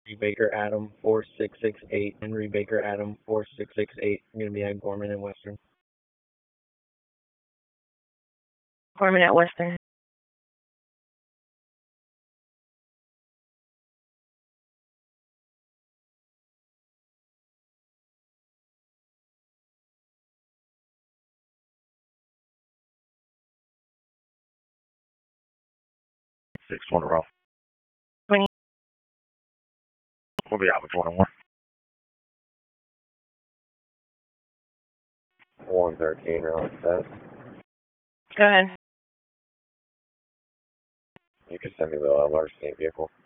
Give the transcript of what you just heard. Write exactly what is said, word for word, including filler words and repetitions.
Henry Baker Adam four six six eight. Henry Baker Adam four six six eight. I'm going to be at Gorman and Western. Gorman at Western. six one Ralph. twenty. We'll be out with twenty-one. one thirteen, Ralph, set. Go ahead. You can send me the uh, large state vehicle.